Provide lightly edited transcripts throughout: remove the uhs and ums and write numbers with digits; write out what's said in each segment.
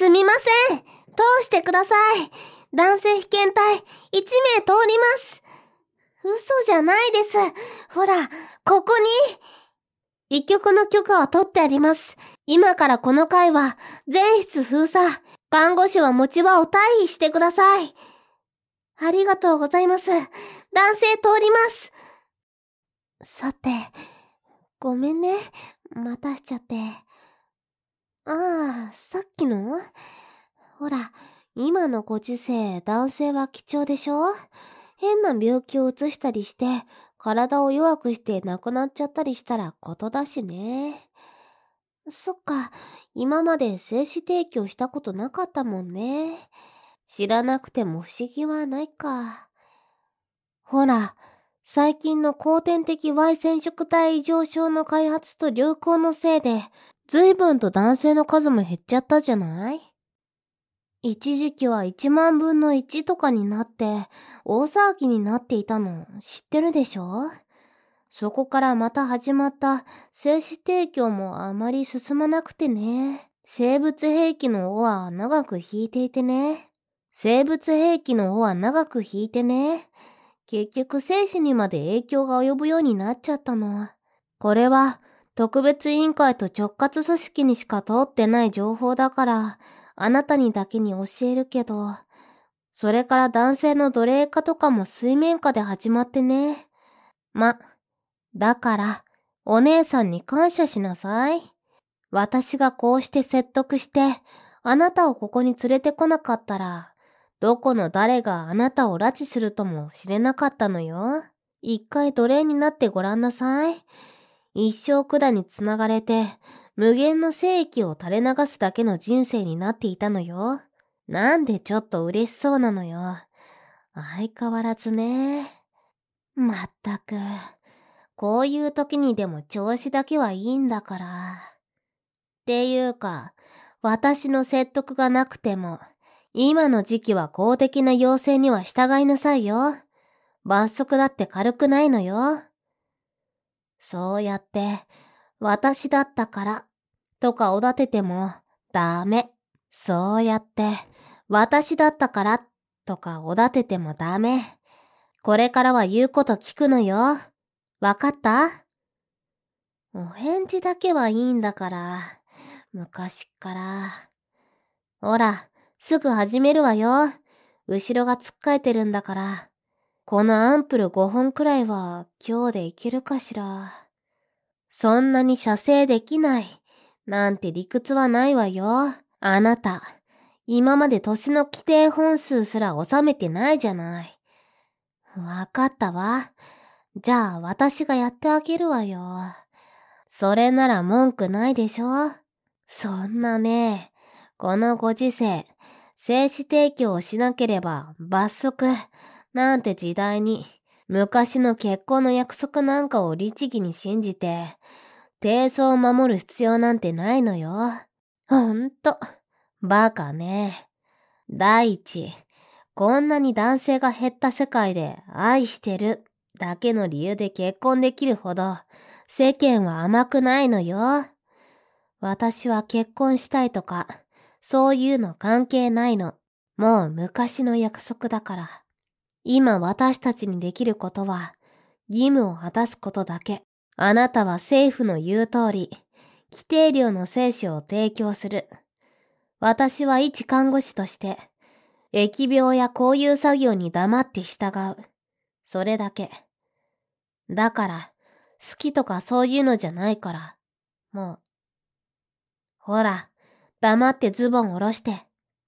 すみません。通してください。男性被験体1名通ります。嘘じゃないです。ほら、ここに。医局の許可は取ってあります。今からこの回は全室封鎖。看護師は持ち場を退避してください。ありがとうございます。男性通ります。さて、ごめんね。待たしちゃって。ああ、さっきの？ほら、今のご時世、男性は貴重でしょ？変な病気を移したりして、体を弱くして亡くなっちゃったりしたらことだしね。そっか、今まで精子提供したことなかったもんね。知らなくても不思議はないか。ほら、最近の後天的 Y 染色体異常症の開発と流行のせいで、随分と男性の数も減っちゃったじゃない？一時期は1万分の1とかになって大騒ぎになっていたの知ってるでしょ？そこからまた始まった精子提供もあまり進まなくてね。生物兵器の尾は長く引いていてね。結局生死にまで影響が及ぶようになっちゃったの。これは特別委員会と直轄組織にしか通ってない情報だから、あなたにだけに教えるけど、それから男性の奴隷化とかも水面下で始まってね。だから、お姉さんに感謝しなさい。私がこうして説得して、あなたをここに連れてこなかったら、どこの誰があなたを拉致するとも知れなかったのよ。一回奴隷になってごらんなさい。一生管につながれて、無限の精液を垂れ流すだけの人生になっていたのよ。なんでちょっと嬉しそうなのよ。相変わらずね。まったく、こういう時にでも調子だけはいいんだから。っていうか、私の説得がなくても、今の時期は公的な要請には従いなさいよ。罰則だって軽くないのよ。そうやって、私だったから、とかおだてても、ダメ。そうやって、私だったから、とかおだててもダメ。これからは言うこと聞くのよ。わかった？お返事だけはいいんだから、昔っから。ほら、すぐ始めるわよ。後ろがつっかえてるんだから。このアンプル5本くらいは今日でいけるかしら。そんなに射精できないなんて理屈はないわよ。あなた、今まで年の規定本数すら収めてないじゃない。わかったわ。じゃあ私がやってあげるわよ。それなら文句ないでしょ？そんなね、このご時世、精子提供をしなければ罰則なんて時代に、昔の結婚の約束なんかを律儀に信じて、貞操を守る必要なんてないのよ。ほんと、バカね。第一、こんなに男性が減った世界で愛してるだけの理由で結婚できるほど世間は甘くないのよ。私は結婚したいとか、そういうの関係ないの。もう昔の約束だから。今私たちにできることは、義務を果たすことだけ。あなたは政府の言う通り、規定量の精子を提供する。私は一看護師として、疫病やこういう作業に黙って従う。それだけ。だから、好きとかそういうのじゃないから、もう。ほら、黙ってズボン下ろして。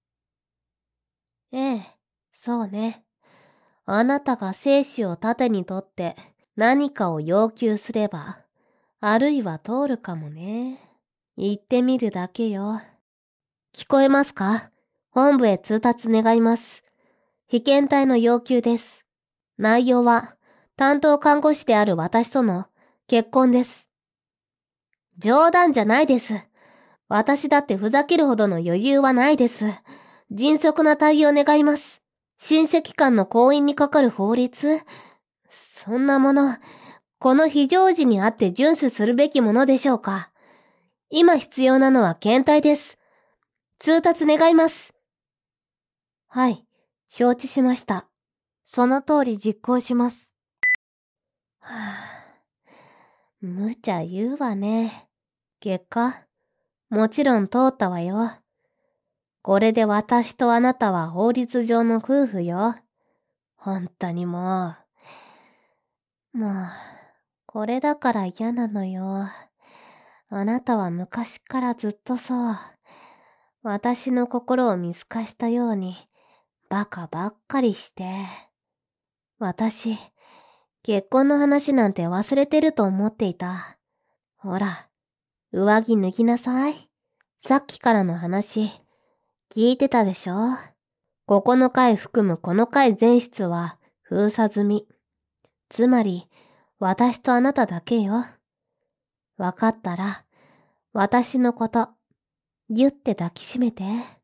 ええ、そうね。あなたが精子を盾にとって何かを要求すれば、あるいは通るかもね。言ってみるだけよ。聞こえますか？本部へ通達願います。被験体の要求です。内容は、担当看護師である私との結婚です。冗談じゃないです。私だってふざけるほどの余裕はないです。迅速な対応願います。親戚間の婚姻にかかる法律？そんなもの、この非常時にあって遵守するべきものでしょうか。今必要なのは検体です。 通達願います。はい、承知しました。 その通り実行します。 はぁ、無茶言うわね。結果、もちろん通ったわよ。これで私とあなたは法律上の夫婦よ。本当にもう、これだから嫌なのよ。あなたは昔からずっとそう、私の心を見透かしたように、バカばっかりして。私、結婚の話なんて忘れてると思っていた。ほら、上着脱ぎなさい。さっきからの話、聞いてたでしょ？ここの階含むこの階全室は封鎖済み。つまり、私とあなただけよ。わかったら、私のこと、ぎゅって抱きしめて。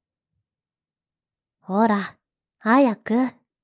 ほら、早く。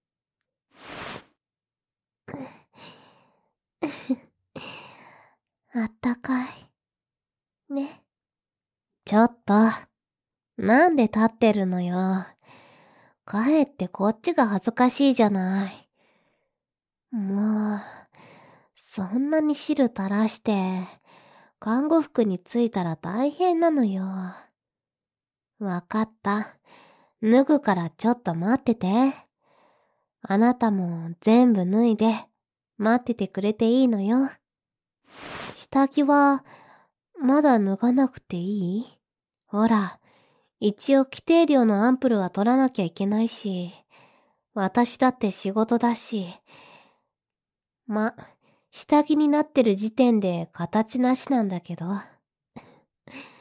あったかい。ね。ちょっと、なんで立ってるのよ。かえってこっちが恥ずかしいじゃない。もう、そんなに汁垂らして、看護服に着いたら大変なのよ。わかった。脱ぐからちょっと待ってて。あなたも全部脱いで、待っててくれていいのよ。下着は、まだ脱がなくていい？ほら、一応規定量のアンプルは取らなきゃいけないし、私だって仕事だし、下着になってる時点で形なしなんだけど。